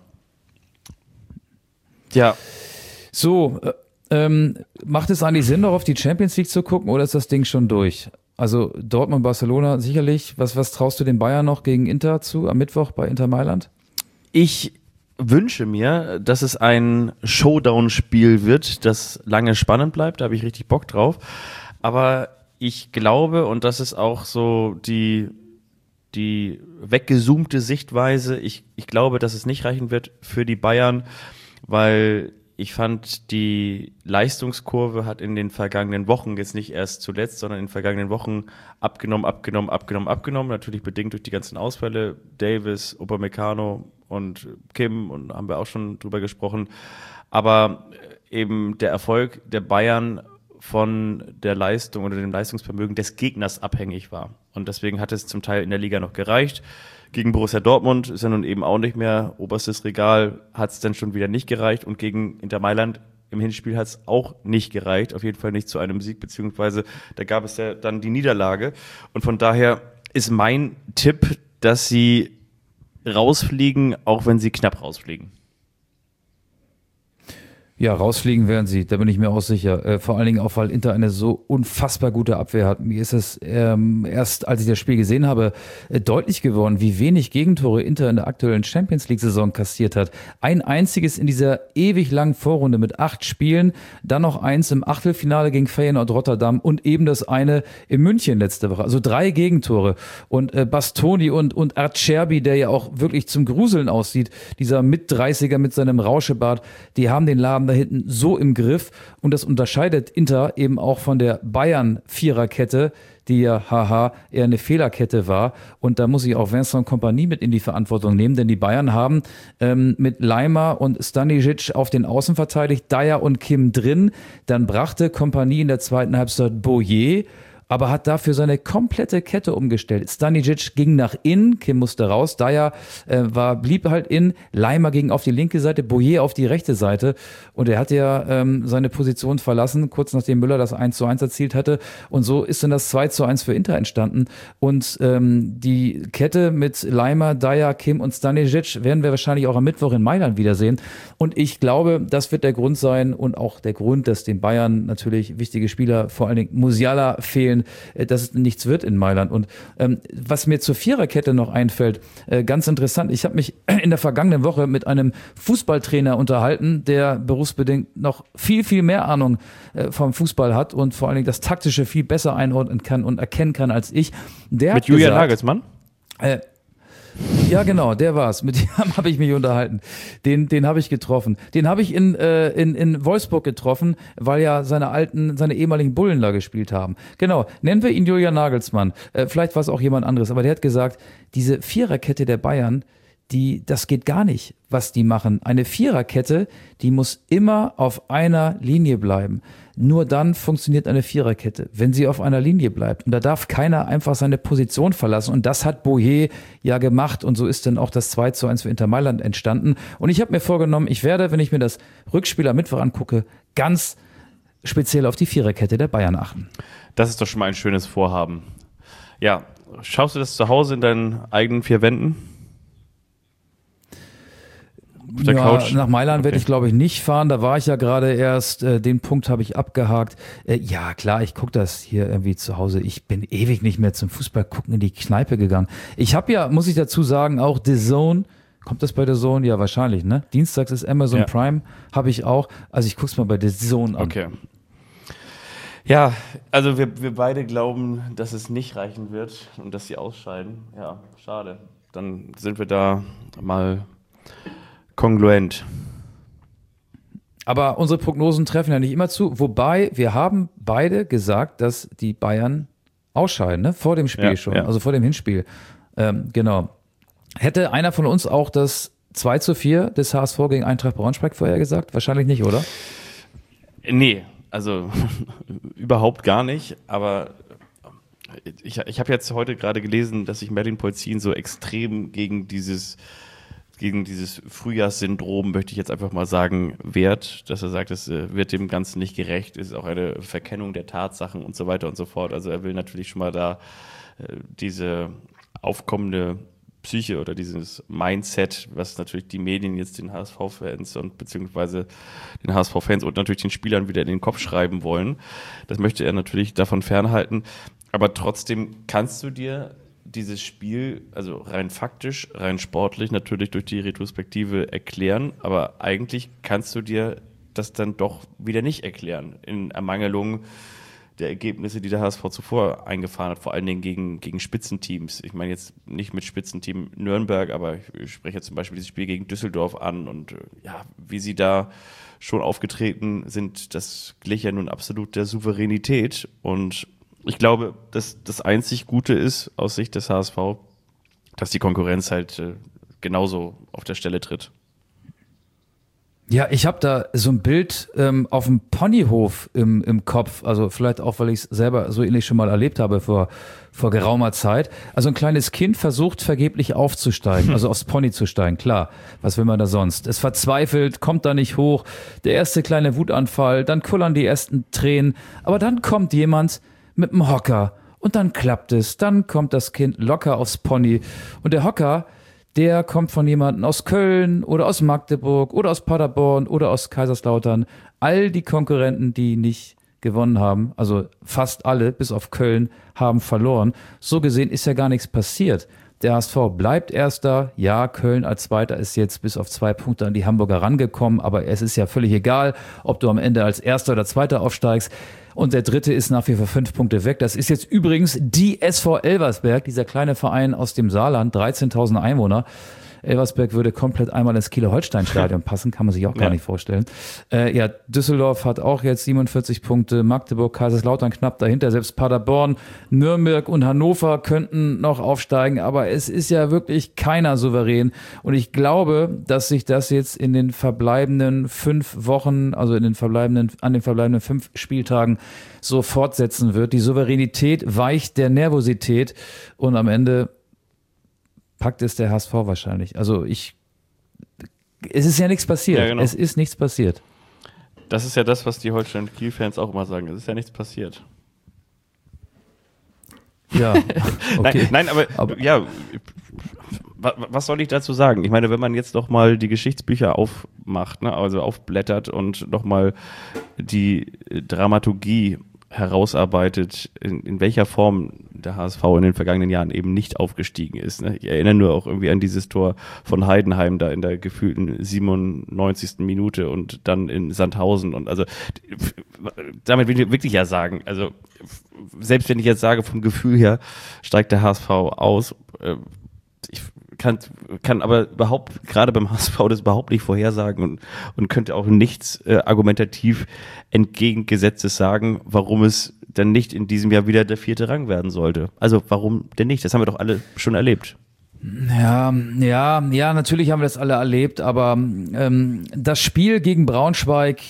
C: Ja.
B: So, macht es eigentlich Sinn, noch auf die Champions League zu gucken, oder ist das Ding schon durch? Also Dortmund, Barcelona sicherlich. Was traust du den Bayern noch gegen Inter zu am Mittwoch bei Inter Mailand?
C: Ich wünsche mir, dass es ein Showdown-Spiel wird, das lange spannend bleibt. Da habe ich richtig Bock drauf. Aber ich glaube, und das ist auch so die weggezoomte Sichtweise, ich glaube, dass es nicht reichen wird für die Bayern, weil ich fand, die Leistungskurve hat in den vergangenen Wochen, jetzt nicht erst zuletzt, sondern in den vergangenen Wochen abgenommen. Natürlich bedingt durch die ganzen Ausfälle. Davis, Upamecano und Kim, und haben wir auch schon drüber gesprochen. Aber eben der Erfolg der Bayern von der Leistung oder dem Leistungsvermögen des Gegners abhängig war. Und deswegen hat es zum Teil in der Liga noch gereicht. Gegen Borussia Dortmund ist ja nun eben auch nicht mehr oberstes Regal, hat es dann schon wieder nicht gereicht. Und gegen Inter Mailand im Hinspiel hat es auch nicht gereicht, auf jeden Fall nicht zu einem Sieg, beziehungsweise da gab es ja dann die Niederlage. Und von daher ist mein Tipp, dass sie rausfliegen, auch wenn sie knapp rausfliegen.
B: Ja, rausfliegen werden sie, da bin ich mir auch sicher. Vor allen Dingen auch, weil Inter eine so unfassbar gute Abwehr hat. Mir ist es erst, als ich das Spiel gesehen habe, deutlich geworden, wie wenig Gegentore Inter in der aktuellen Champions-League-Saison kassiert hat. Ein einziges in dieser ewig langen Vorrunde mit 8 Spielen, dann noch eins im Achtelfinale gegen Feyenoord Rotterdam und eben das eine in München letzte Woche. Also 3 Gegentore. Und Bastoni und Acerbi, der ja auch wirklich zum Gruseln aussieht, dieser Mit-30er mit seinem Rauschebart, die haben den Laden da hinten so im Griff, und das unterscheidet Inter eben auch von der Bayern-Viererkette, die ja, haha, eher eine Fehlerkette war. Und da muss ich auch Vincent Kompany mit in die Verantwortung nehmen, denn die Bayern haben mit Laimer und Stanisic auf den Außen verteidigt, Dyer und Kim drin. Dann brachte Kompany in der zweiten Halbzeit Boyer, aber hat dafür seine komplette Kette umgestellt. Stanisic ging nach innen, Kim musste raus, Dyer blieb halt in, Laimer ging auf die linke Seite, Boyer auf die rechte Seite und er hatte ja seine Position verlassen, kurz nachdem Müller das 1:1 erzielt hatte und so ist dann das 2:1 für Inter entstanden und die Kette mit Laimer, Dyer, Kim und Stanisic werden wir wahrscheinlich auch am Mittwoch in Mailand wiedersehen und ich glaube, das wird der Grund sein und auch der Grund, dass den Bayern natürlich wichtige Spieler, vor allen Dingen Musiala, fehlen, dass es nichts wird in Mailand. Und was mir zur Viererkette noch einfällt, ganz interessant, ich habe mich in der vergangenen Woche mit einem Fußballtrainer unterhalten, der berufsbedingt noch viel, viel mehr Ahnung vom Fußball hat und vor allen Dingen das Taktische viel besser einordnen kann und erkennen kann als ich. Der
C: mit
B: hat
C: Julian
B: gesagt,
C: Nagelsmann?
B: Ja, genau, der war's. Mit dem habe ich mich unterhalten. Den habe ich getroffen. Den habe ich in Wolfsburg getroffen, weil ja seine ehemaligen Bullen da gespielt haben. Genau, nennen wir ihn Julian Nagelsmann. Vielleicht war es auch jemand anderes, aber der hat gesagt, diese Viererkette der Bayern, das geht gar nicht, was die machen. Eine Viererkette, die muss immer auf einer Linie bleiben. Nur dann funktioniert eine Viererkette, wenn sie auf einer Linie bleibt. Und da darf keiner einfach seine Position verlassen. Und das hat Boyer ja gemacht. Und so ist dann auch das 2:1 für Inter Mailand entstanden. Und ich habe mir vorgenommen, ich werde, wenn ich mir das Rückspiel am Mittwoch angucke, ganz speziell auf die Viererkette der Bayern achten.
C: Das ist doch schon mal ein schönes Vorhaben. Ja, schaust du das zu Hause in deinen eigenen vier Wänden?
B: Auf der Couch? Nach Mailand werde ich, glaube ich, nicht fahren. Da war ich ja gerade erst. Den Punkt habe ich abgehakt. Ja, klar, ich gucke das hier irgendwie zu Hause. Ich bin ewig nicht mehr zum Fußball gucken in die Kneipe gegangen. Ich habe ja, muss ich dazu sagen, auch DAZN. Kommt das bei DAZN? Ja, wahrscheinlich, ne? Dienstags ist Amazon Prime, habe ich auch. Also ich gucke es mal bei DAZN an.
C: Okay. Ja, also wir beide glauben, dass es nicht reichen wird und dass sie ausscheiden. Ja, schade. Dann sind wir da mal kongruent.
B: Aber unsere Prognosen treffen ja nicht immer zu. Wobei, wir haben beide gesagt, dass die Bayern ausscheiden, ne? Vor dem Spiel schon, also vor dem Hinspiel. Genau. Hätte einer von uns auch das 2:4 des HSV gegen Eintracht Braunschweig vorher gesagt? Wahrscheinlich nicht, oder?
C: Nee, also überhaupt gar nicht. Aber ich habe jetzt heute gerade gelesen, dass sich Merlin Polzin so extrem gegen dieses Frühjahrssyndrom, möchte ich jetzt einfach mal sagen, wehrt, dass er sagt, es wird dem Ganzen nicht gerecht, ist auch eine Verkennung der Tatsachen und so weiter und so fort. Also er will natürlich schon mal da diese aufkommende Psyche oder dieses Mindset, was natürlich die Medien jetzt den HSV-Fans und beziehungsweise den HSV-Fans und natürlich den Spielern wieder in den Kopf schreiben wollen. Das möchte er natürlich davon fernhalten. Aber trotzdem kannst du dir dieses Spiel, also rein faktisch, rein sportlich, natürlich durch die Retrospektive erklären, aber eigentlich kannst du dir das dann doch wieder nicht erklären, in Ermangelung der Ergebnisse, die der HSV zuvor eingefahren hat, vor allen Dingen gegen Spitzenteams. Ich meine jetzt nicht mit Spitzenteam Nürnberg, aber ich spreche jetzt zum Beispiel dieses Spiel gegen Düsseldorf an und ja, wie sie da schon aufgetreten sind, das glich ja nun absolut der Souveränität und ich glaube, dass das einzig Gute ist aus Sicht des HSV, dass die Konkurrenz halt genauso auf der Stelle tritt.
B: Ja, ich habe da so ein Bild auf dem Ponyhof im Kopf, also vielleicht auch, weil ich es selber so ähnlich schon mal erlebt habe vor geraumer Zeit. Also ein kleines Kind versucht vergeblich aufzusteigen, also aufs Pony zu steigen, klar, was will man da sonst? Es verzweifelt, kommt da nicht hoch, der erste kleine Wutanfall, dann kullern die ersten Tränen, aber dann kommt jemand mit dem Hocker und dann klappt es, dann kommt das Kind locker aufs Pony und der Hocker, der kommt von jemandem aus Köln oder aus Magdeburg oder aus Paderborn oder aus Kaiserslautern. All die Konkurrenten, die nicht gewonnen haben, also fast alle, bis auf Köln, haben verloren. So gesehen ist ja gar nichts passiert. Der HSV bleibt Erster. Ja, Köln als Zweiter ist jetzt bis auf 2 Punkte an die Hamburger rangekommen, aber es ist ja völlig egal, ob du am Ende als Erster oder Zweiter aufsteigst. Und der Dritte ist nach wie vor 5 Punkte weg. Das ist jetzt übrigens die SV Elversberg, dieser kleine Verein aus dem Saarland, 13.000 Einwohner. Elversberg würde komplett einmal ins Kiel-Holstein-Stadion passen, kann man sich auch gar nicht vorstellen. Düsseldorf hat auch jetzt 47 Punkte, Magdeburg, Kaiserslautern knapp dahinter, selbst Paderborn, Nürnberg und Hannover könnten noch aufsteigen, aber es ist ja wirklich keiner souverän und ich glaube, dass sich das jetzt in den verbleibenden 5 Wochen, also an den verbleibenden 5 Spieltagen so fortsetzen wird. Die Souveränität weicht der Nervosität und am Ende packt es der HSV wahrscheinlich. Also es ist ja nichts passiert.
C: Ja, genau.
B: Es ist nichts passiert.
C: Das ist ja das, was die Holstein-Kiel-Fans auch immer sagen. Es ist ja nichts passiert.
B: Ja, okay.
C: Nein, aber ja, was soll ich dazu sagen? Ich meine, wenn man jetzt noch mal die Geschichtsbücher aufmacht, ne, also aufblättert und noch mal die Dramaturgie herausarbeitet, in welcher Form der HSV in den vergangenen Jahren eben nicht aufgestiegen ist. Ne? Ich erinnere nur auch irgendwie an dieses Tor von Heidenheim da in der gefühlten 97. Minute und dann in Sandhausen und also damit will ich wirklich ja sagen, also selbst wenn ich jetzt sage, vom Gefühl her steigt der HSV aus, ich kann aber überhaupt, gerade beim HSV, das überhaupt nicht vorhersagen und könnte auch nichts argumentativ entgegengesetztes sagen, warum es dann nicht in diesem Jahr wieder der 4. Rang werden sollte. Also warum denn nicht? Das haben wir doch alle schon erlebt.
B: Ja, natürlich haben wir das alle erlebt, aber das Spiel gegen Braunschweig,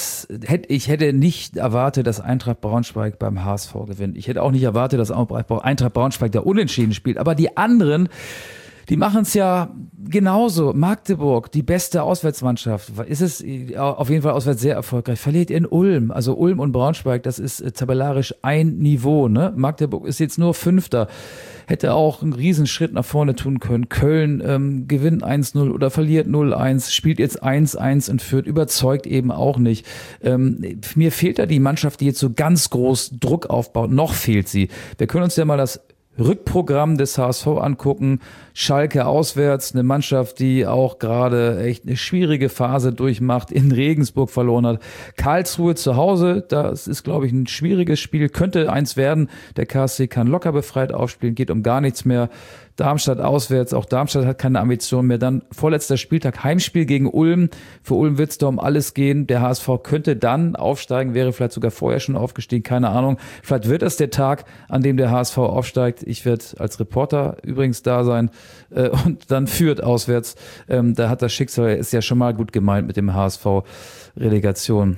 B: ich hätte nicht erwartet, dass Eintracht Braunschweig beim HSV gewinnt. Ich hätte auch nicht erwartet, dass Eintracht Braunschweig da unentschieden spielt, aber die anderen, die machen es ja genauso. Magdeburg, die beste Auswärtsmannschaft, ist es auf jeden Fall auswärts sehr erfolgreich, verliert in Ulm. Also Ulm und Braunschweig, das ist tabellarisch ein Niveau. Ne? Magdeburg ist jetzt nur 5. Hätte auch einen Riesenschritt nach vorne tun können. Köln gewinnt 1-0 oder verliert 0-1, spielt jetzt 1-1 und Fürth, überzeugt eben auch nicht. Mir fehlt da die Mannschaft, die jetzt so ganz groß Druck aufbaut. Noch fehlt sie. Wir können uns ja mal das Rückprogramm des HSV angucken. Schalke auswärts, eine Mannschaft, die auch gerade echt eine schwierige Phase durchmacht, in Regensburg verloren hat. Karlsruhe zu Hause, das ist, glaube ich, ein schwieriges Spiel, könnte eins werden. Der KSC kann locker befreit aufspielen, geht um gar nichts mehr. Darmstadt auswärts, auch Darmstadt hat keine Ambition mehr. Dann vorletzter Spieltag, Heimspiel gegen Ulm. Für Ulm wird es da um alles gehen. Der HSV könnte dann aufsteigen, wäre vielleicht sogar vorher schon aufgestiegen, keine Ahnung. Vielleicht wird das der Tag, an dem der HSV aufsteigt. Ich werde als Reporter übrigens da sein und dann Fürth auswärts. Da hat das Schicksal, ist ja schon mal gut gemeint mit dem HSV. Relegation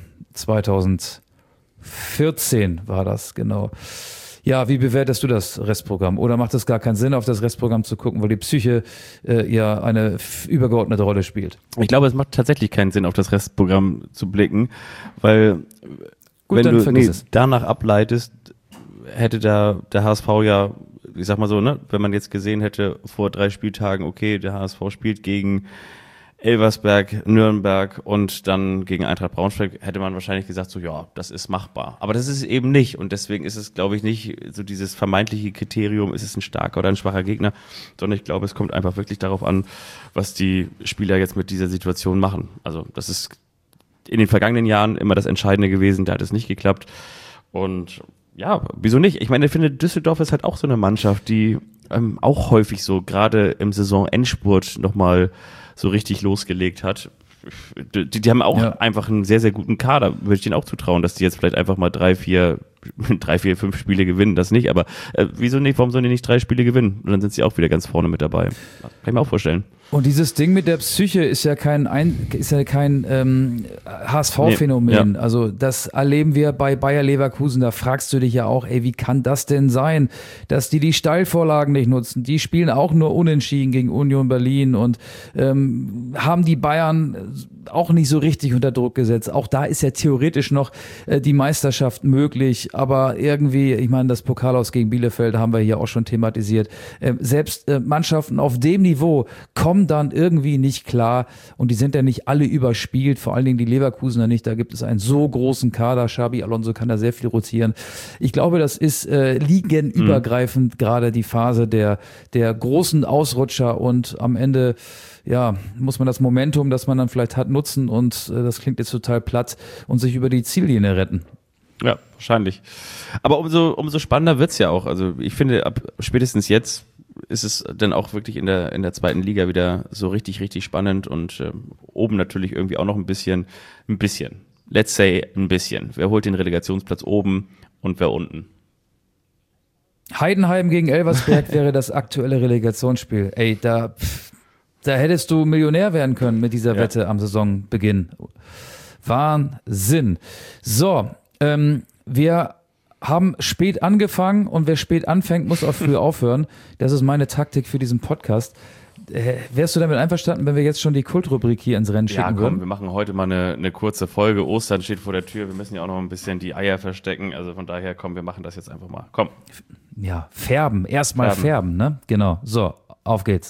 B: 2014 war das, genau. Ja, wie bewertest du das Restprogramm? Oder macht es gar keinen Sinn, auf das Restprogramm zu gucken, weil die Psyche ja eine übergeordnete Rolle spielt?
C: Ich glaube, es macht tatsächlich keinen Sinn, auf das Restprogramm zu blicken, weil
B: gut, wenn du
C: danach ableitest, hätte der HSV ja, ich sag mal so, ne, wenn man jetzt gesehen hätte vor 3 Spieltagen, okay, der HSV spielt gegen Elversberg, Nürnberg und dann gegen Eintracht Braunschweig, hätte man wahrscheinlich gesagt, so ja, das ist machbar. Aber das ist eben nicht und deswegen ist es, glaube ich, nicht so dieses vermeintliche Kriterium, ist es ein starker oder ein schwacher Gegner, sondern ich glaube, es kommt einfach wirklich darauf an, was die Spieler jetzt mit dieser Situation machen. Also das ist in den vergangenen Jahren immer das Entscheidende gewesen, da hat es nicht geklappt und ja, wieso nicht? Ich meine, ich finde, Düsseldorf ist halt auch so eine Mannschaft, die auch häufig so gerade im Saisonendspurt nochmal so richtig losgelegt hat. Die haben auch einfach einen sehr, sehr guten Kader. Würde ich denen auch zutrauen, dass die jetzt vielleicht einfach mal 3, 4, 5 Spiele gewinnen. Das nicht, aber wieso nicht? Warum sollen die nicht 3 Spiele gewinnen? Und dann sind sie auch wieder ganz vorne mit dabei. Kann ich mir auch vorstellen.
B: Und dieses Ding mit der Psyche ist ja kein HSV-Phänomen.
C: Nee, ja.
B: Also das erleben wir bei Bayer Leverkusen. Da fragst du dich ja auch, wie kann das denn sein, dass die Steilvorlagen nicht nutzen? Die spielen auch nur unentschieden gegen Union Berlin und haben die Bayern auch nicht so richtig unter Druck gesetzt. Auch da ist ja theoretisch noch die Meisterschaft möglich, aber irgendwie, ich meine, das Pokal aus gegen Bielefeld haben wir hier auch schon thematisiert. Selbst Mannschaften auf dem Niveau kommen dann irgendwie nicht klar und die sind ja nicht alle überspielt, vor allen Dingen die Leverkusener nicht. Da gibt es einen so großen Kader. Xabi Alonso kann da sehr viel rotieren. Ich glaube, das ist ligenübergreifend gerade die Phase der großen Ausrutscher und am Ende muss man das Momentum, das man dann vielleicht hat, nutzen und das klingt jetzt total platt und sich über die Ziellinie retten.
C: Ja, wahrscheinlich. Aber umso spannender wird's ja auch. Also ich finde, ab spätestens jetzt ist es dann auch wirklich in der zweiten Liga wieder so richtig, richtig spannend und oben natürlich irgendwie auch noch ein bisschen. Let's say ein bisschen. Wer holt den Relegationsplatz oben und wer unten?
B: Heidenheim gegen Elversberg wäre das aktuelle Relegationsspiel. Ey, da hättest du Millionär werden können mit dieser Wette am Saisonbeginn. Wahnsinn. So, wir haben spät angefangen und wer spät anfängt, muss auch früh aufhören. Das ist meine Taktik für diesen Podcast. Wärst du damit einverstanden, wenn wir jetzt schon die Kultrubrik hier ins Rennen schicken würden?
C: Wir machen heute mal eine kurze Folge. Ostern steht vor der Tür. Wir müssen ja auch noch ein bisschen die Eier verstecken. Also von daher, wir machen das jetzt einfach mal. Komm.
B: Ja, färben. Erstmal färben, ne? Genau. So, auf geht's.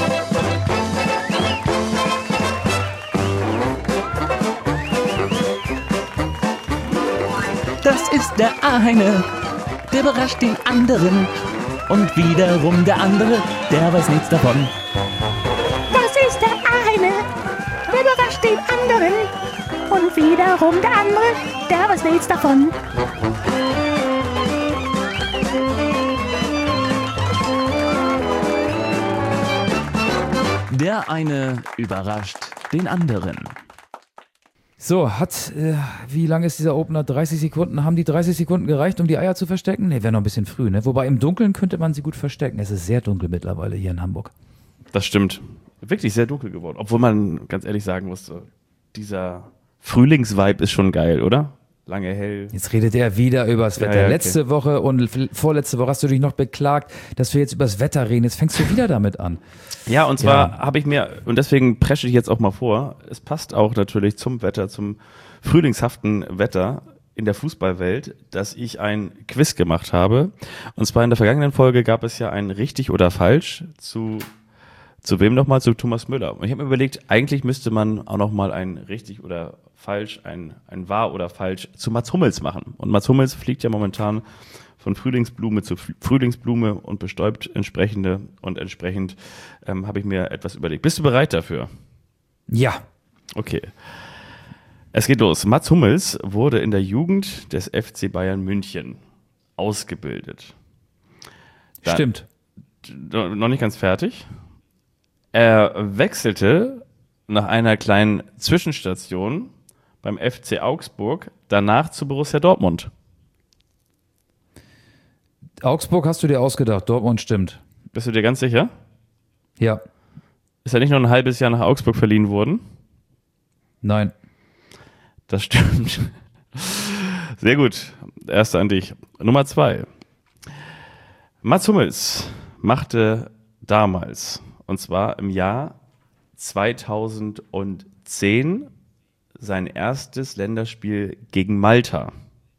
A: Das ist der eine, der überrascht den anderen. Und wiederum der andere, der weiß nichts davon.
D: Das ist der eine, der überrascht den anderen. Und wiederum der andere, der weiß nichts davon.
A: Der eine überrascht den anderen.
B: So, wie lang ist dieser Opener? 30 Sekunden? Haben die 30 Sekunden gereicht, um die Eier zu verstecken? Ne, wäre noch ein bisschen früh, ne? Wobei im Dunkeln könnte man sie gut verstecken. Es ist sehr dunkel mittlerweile hier in Hamburg.
C: Das stimmt. Wirklich sehr dunkel geworden. Obwohl man ganz ehrlich sagen muss, dieser Frühlingsvibe ist schon geil, oder? Lange hell.
B: Jetzt redet er wieder über das Wetter.
C: Ja, okay.
B: Letzte Woche und vorletzte Woche hast du dich noch beklagt, dass wir jetzt über das Wetter reden. Jetzt fängst du wieder damit an.
C: Ja, und zwar habe ich mir, und deswegen presche ich jetzt auch mal vor, es passt auch natürlich zum Wetter, zum frühlingshaften Wetter in der Fußballwelt, dass ich ein Quiz gemacht habe. Und zwar in der vergangenen Folge gab es ja ein Richtig oder Falsch zu wem nochmal? Zu Thomas Müller. Und ich habe mir überlegt, eigentlich müsste man auch nochmal ein Richtig oder Falsch, ein Wahr oder Falsch zu Mats Hummels machen. Und Mats Hummels fliegt ja momentan von Frühlingsblume zu Frühlingsblume und bestäubt entsprechende. Und entsprechend habe ich mir etwas überlegt. Bist du bereit dafür?
B: Ja.
C: Okay. Es geht los. Mats Hummels wurde in der Jugend des FC Bayern München ausgebildet.
B: Stimmt.
C: Noch nicht ganz fertig. Er wechselte nach einer kleinen Zwischenstation beim FC Augsburg danach zu Borussia Dortmund.
B: Augsburg hast du dir ausgedacht, Dortmund stimmt.
C: Bist du dir ganz sicher?
B: Ja.
C: Ist er nicht noch ein halbes Jahr nach Augsburg verliehen worden?
B: Nein.
C: Das stimmt. Sehr gut. Erste an dich. Nummer 2. Mats Hummels machte damals, und zwar im Jahr 2010, sein erstes Länderspiel gegen Malta.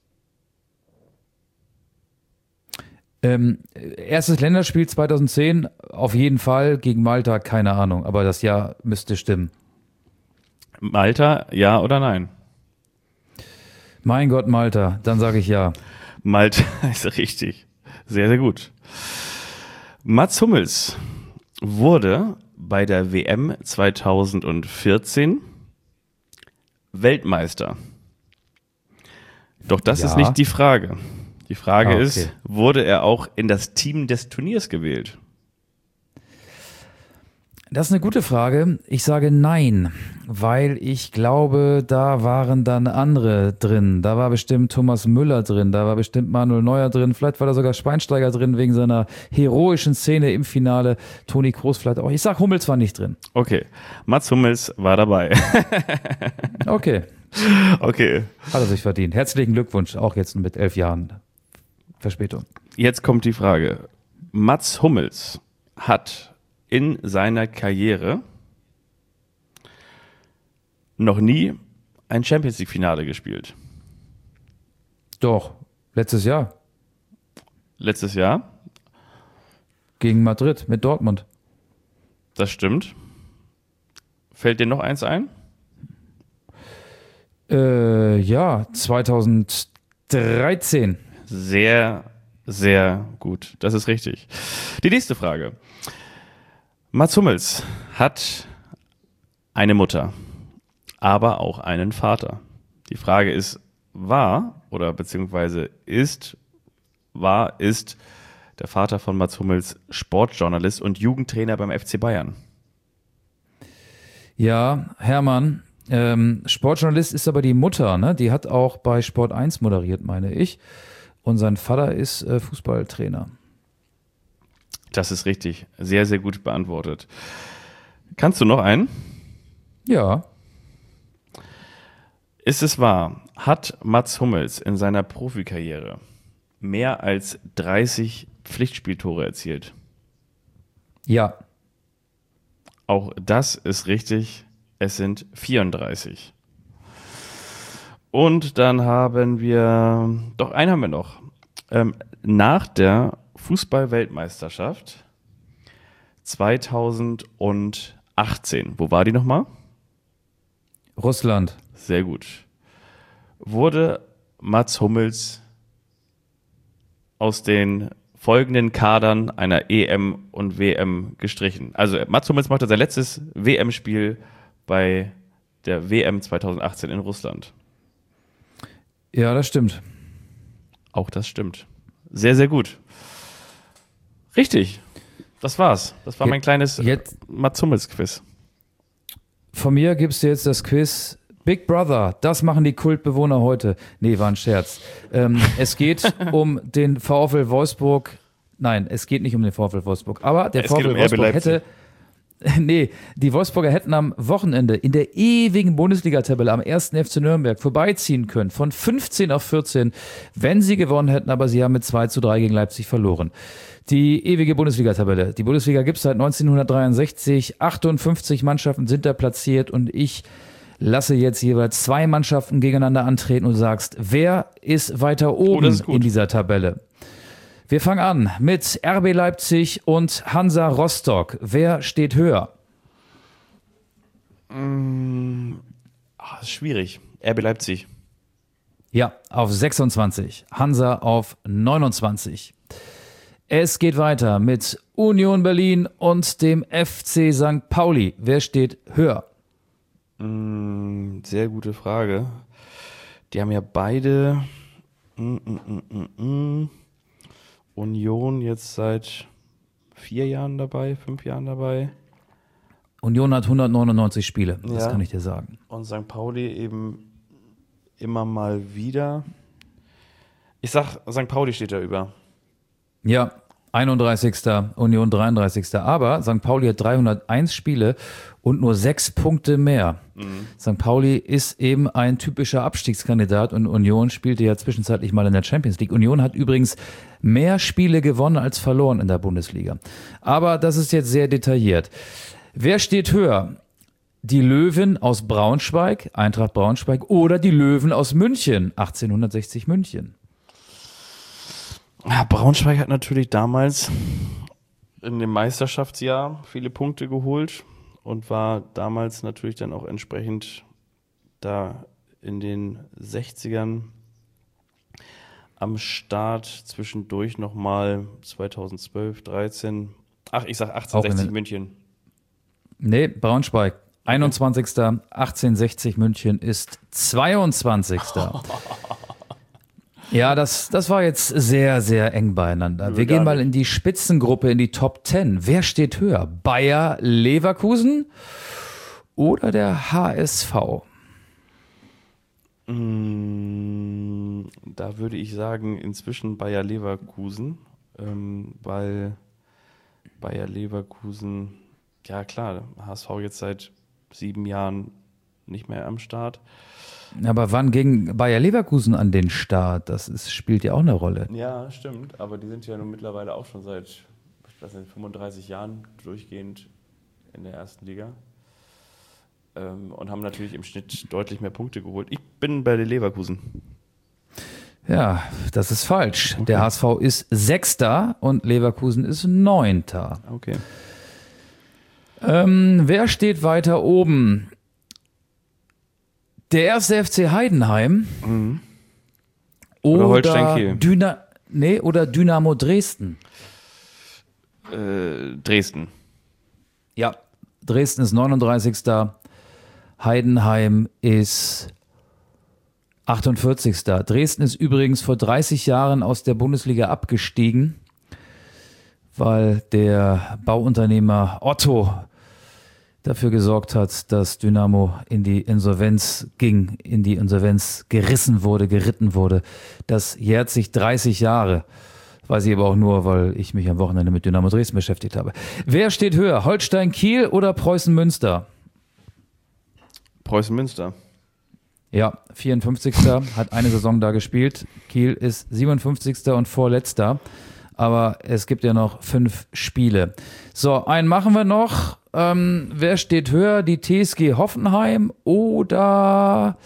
B: Erstes Länderspiel 2010, auf jeden Fall, gegen Malta, keine Ahnung, aber das Jahr müsste stimmen.
C: Malta, ja oder nein?
B: Mein Gott, Malta, dann sage ich ja.
C: Malta ist richtig. Sehr, sehr gut. Mats Hummels wurde bei der WM 2014 Weltmeister. Doch das ist nicht die Frage. Die Frage ist, wurde er auch in das Team des Turniers gewählt?
B: Das ist eine gute Frage. Ich sage nein, weil ich glaube, da waren dann andere drin. Da war bestimmt Thomas Müller drin, da war bestimmt Manuel Neuer drin, vielleicht war da sogar Schweinsteiger drin wegen seiner heroischen Szene im Finale. Toni Kroos vielleicht auch. Ich sag, Hummels war nicht drin.
C: Okay, Mats Hummels war dabei.
B: Okay.
C: Okay.
B: Hat er sich verdient. Herzlichen Glückwunsch, auch jetzt mit 11 Jahren Verspätung.
C: Jetzt kommt die Frage. Mats Hummels hat in seiner Karriere noch nie ein Champions-League-Finale gespielt.
B: Doch, letztes Jahr.
C: Letztes Jahr?
B: Gegen Madrid mit Dortmund.
C: Das stimmt. Fällt dir noch eins ein?
B: Ja, 2013.
C: Sehr, sehr gut. Das ist richtig. Die nächste Frage. Mats Hummels hat eine Mutter, aber auch einen Vater. Die Frage ist, war Der Vater von Mats Hummels, Sportjournalist und Jugendtrainer beim FC Bayern.
B: Ja, Hermann, Sportjournalist ist aber die Mutter, ne? Die hat auch bei Sport 1 moderiert, meine ich. Und sein Vater ist Fußballtrainer.
C: Das ist richtig. Sehr, sehr gut beantwortet. Kannst du noch einen?
B: Ja.
C: Ist es wahr, hat Mats Hummels in seiner Profikarriere mehr als 30 Pflichtspieltore erzielt?
B: Ja.
C: Auch das ist richtig. Es sind 34. Und dann haben wir, doch einen haben wir noch. Nach der Fußball-Weltmeisterschaft 2018, wo war die nochmal?
B: Russland.
C: Sehr gut. Wurde Mats Hummels aus den folgenden Kadern einer EM und WM gestrichen? Also Mats Hummels machte sein letztes WM-Spiel bei der WM 2018 in Russland.
B: Ja, das stimmt.
C: Auch das stimmt. Sehr, sehr gut. Richtig. Das war's. Das war mein kleines Mats Hummels-Quiz.
B: Von mir gibst du jetzt das Quiz Big Brother, das machen die Kultbewohner heute. Nee, war ein Scherz. Es geht um den VfL Wolfsburg. Nein, es geht nicht um den VfL Wolfsburg. Aber der VfL Wolfsburg hätte... Nee, die Wolfsburger hätten am Wochenende in der ewigen Bundesliga-Tabelle am 1. FC Nürnberg vorbeiziehen können, von 15 auf 14, wenn sie gewonnen hätten, aber sie haben mit 2:3 gegen Leipzig verloren. Die ewige Bundesliga-Tabelle. Die Bundesliga gibt es seit 1963, 58 Mannschaften sind da platziert und ich lasse jetzt jeweils 2 Mannschaften gegeneinander antreten und du sagst, wer ist weiter oben in dieser Tabelle? Wir fangen an mit RB Leipzig und Hansa Rostock. Wer steht höher?
C: Das ist schwierig. RB Leipzig.
B: Ja, auf 26. Hansa auf 29. Es geht weiter mit Union Berlin und dem FC St. Pauli. Wer steht höher?
C: Sehr gute Frage. Die haben ja beide Union jetzt seit 4 Jahren dabei, 5 Jahren dabei.
B: Union hat 199 Spiele, das
C: Ja.
B: kann ich dir sagen.
C: Und St. Pauli eben immer mal wieder. Ich sag, St. Pauli steht da über.
B: Ja, 31. Union 33. Aber St. Pauli hat 301 Spiele und nur 6 Punkte mehr. St. Pauli ist eben ein typischer Abstiegskandidat und Union spielte ja zwischenzeitlich mal in der Champions League. Union hat übrigens mehr Spiele gewonnen als verloren in der Bundesliga. Aber das ist jetzt sehr detailliert. Wer steht höher? Die Löwen aus Braunschweig, Eintracht Braunschweig, oder die Löwen aus München, 1860 München?
C: Ja, Braunschweig hat natürlich damals in dem Meisterschaftsjahr viele Punkte geholt und war damals natürlich dann auch entsprechend da in den 60ern am Start, zwischendurch nochmal 2012, 13. Ach, ich sag 1860 München.
B: Nee, Braunschweig. 21. 1860 München ist 22. Ja, das war jetzt sehr, sehr eng beieinander. Wir gehen mal in die Spitzengruppe, in die Top 10. Wer steht höher? Bayer Leverkusen oder der HSV?
C: Da würde ich sagen, inzwischen Bayer Leverkusen, weil Bayer Leverkusen, ja klar, HSV jetzt seit 7 Jahren nicht mehr am Start.
B: Aber wann ging Bayer Leverkusen an den Start? Spielt ja auch eine Rolle.
C: Ja, stimmt, aber die sind ja nun mittlerweile auch schon seit 35 Jahren durchgehend in der ersten Liga und haben natürlich im Schnitt deutlich mehr Punkte geholt. Ich bin bei der Leverkusen.
B: Ja, das ist falsch. Okay. Der HSV ist 6. und Leverkusen ist 9.
C: Okay.
B: Wer steht weiter oben? Der 1. FC Heidenheim
C: oder Holstein Kiel.
B: Oder Dynamo Dresden.
C: Dresden.
B: Ja, Dresden ist 39. Heidenheim ist 48. Dresden ist übrigens vor 30 Jahren aus der Bundesliga abgestiegen. weil der Bauunternehmer Otto dafür gesorgt hat, dass Dynamo in die Insolvenz ging, in die Insolvenz geritten wurde. Das jährt sich 30 Jahre. Weiß ich aber auch nur, weil ich mich am Wochenende mit Dynamo Dresden beschäftigt habe. Wer steht höher, Holstein Kiel oder Preußen Münster?
C: Preußen Münster.
B: Ja, 54. hat eine Saison da gespielt. Kiel ist 57. und vorletzter. Aber es gibt ja noch 5 Spiele. So, einen machen wir noch. Wer steht höher, die TSG Hoffenheim oder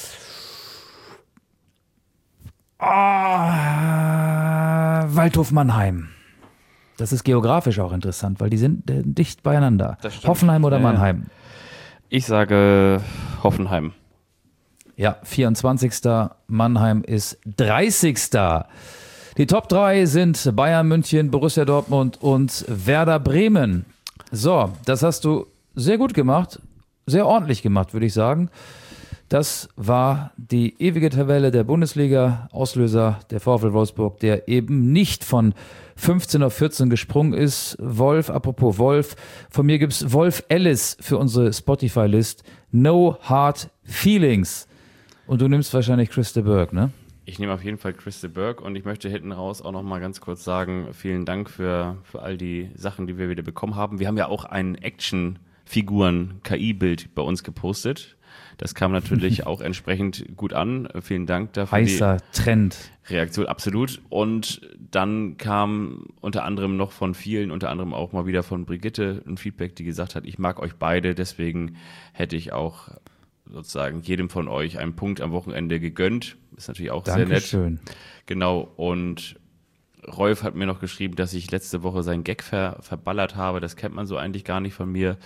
B: Waldhof Mannheim? Das ist geografisch auch interessant, weil die sind dicht beieinander. Hoffenheim oder Mannheim?
C: Ich sage Hoffenheim.
B: Ja, 24. Mannheim ist 30. Die Top 3 sind Bayern München, Borussia Dortmund und Werder Bremen. So, das hast du sehr gut gemacht, sehr ordentlich gemacht, würde ich sagen. Das war die ewige Tabelle der Bundesliga, Auslöser der VfL Wolfsburg, der eben nicht von 15 auf 14 gesprungen ist. Wolf, apropos Wolf, von mir gibt's Wolf Ellis für unsere Spotify-List. No Hard Feelings. Und du nimmst wahrscheinlich Chris de Burgh, ne?
C: Ich nehme auf jeden Fall Chris de Burgh und ich möchte hinten raus auch noch mal ganz kurz sagen, vielen Dank für all die Sachen, die wir wieder bekommen haben. Wir haben ja auch ein Action-Figuren-KI-Bild bei uns gepostet. Das kam natürlich auch entsprechend gut an. Vielen Dank dafür.
B: Heißer Trend.
C: Reaktion, absolut. Und dann kam unter anderem noch von vielen, unter anderem auch mal wieder von Brigitte ein Feedback, die gesagt hat, ich mag euch beide, deswegen hätte ich auch sozusagen jedem von euch einen Punkt am Wochenende gegönnt. Ist natürlich auch sehr nett.
B: Dankeschön.
C: Genau, und Rolf hat mir noch geschrieben, dass ich letzte Woche seinen Gag verballert habe. Das kennt man so eigentlich gar nicht von mir.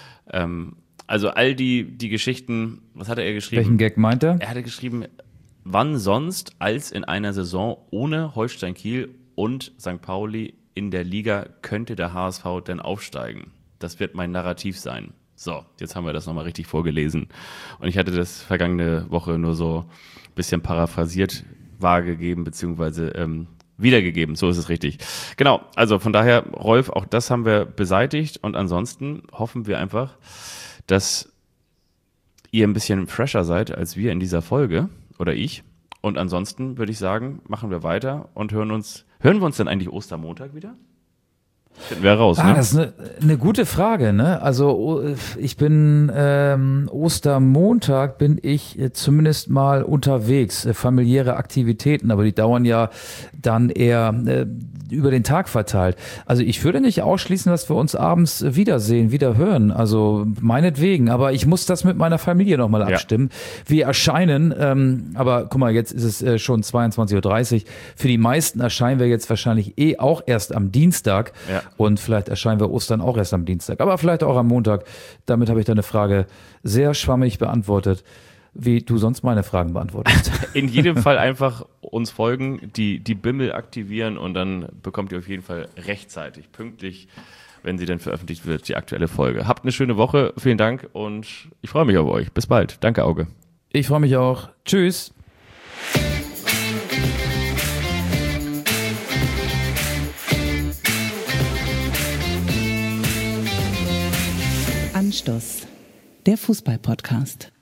C: Also all die Geschichten, was hat er geschrieben?
B: Welchen Gag meint er?
C: Er hatte geschrieben, wann sonst als in einer Saison ohne Holstein Kiel und St. Pauli in der Liga könnte der HSV denn aufsteigen? Das wird mein Narrativ sein. So, jetzt haben wir das nochmal richtig vorgelesen. Und ich hatte das vergangene Woche nur so ein bisschen paraphrasiert wahrgegeben, beziehungsweise wiedergegeben. So ist es richtig. Genau, also von daher, Rolf, auch das haben wir beseitigt. Und ansonsten hoffen wir einfach, dass ihr ein bisschen fresher seid als wir in dieser Folge oder ich. Und ansonsten würde ich sagen, machen wir weiter und hören wir uns denn eigentlich Ostermontag wieder? Finden wir raus, ne?
B: Das ist eine gute Frage, ne? Also ich bin Ostermontag bin ich zumindest mal unterwegs, familiäre Aktivitäten, aber die dauern ja dann eher über den Tag verteilt. Also ich würde nicht ausschließen, dass wir uns abends wiedersehen, wieder hören, also meinetwegen, aber ich muss das mit meiner Familie nochmal abstimmen. Wir erscheinen, aber guck mal, jetzt ist es schon 22:30 Uhr. Für die meisten erscheinen wir jetzt wahrscheinlich auch erst am Dienstag. Ja. Und vielleicht erscheinen wir Ostern auch erst am Dienstag, aber vielleicht auch am Montag. Damit habe ich deine Frage sehr schwammig beantwortet, wie du sonst meine Fragen beantwortest.
C: In jedem Fall einfach uns folgen, die Bimmel aktivieren und dann bekommt ihr auf jeden Fall rechtzeitig, pünktlich, wenn sie dann veröffentlicht wird, die aktuelle Folge. Habt eine schöne Woche, vielen Dank und ich freue mich auf euch. Bis bald. Danke, Auge.
B: Ich freue mich auch. Tschüss.
E: Anstoß, der Fußball-Podcast.